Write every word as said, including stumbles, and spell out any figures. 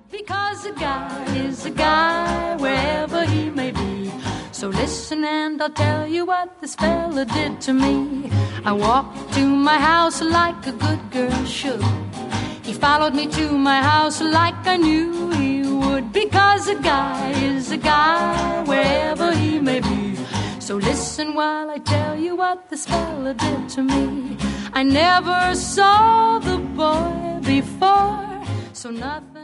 Because a guy is a guy wherever he may be. So listen and I'll tell you what this fella did to me. I walked to my house like a good girl should. He followed me to my house like I knew he would. Because a guy is a guy wherever he may be. So listen while I tell you what this fella did to me. I never saw the boy before, so nothing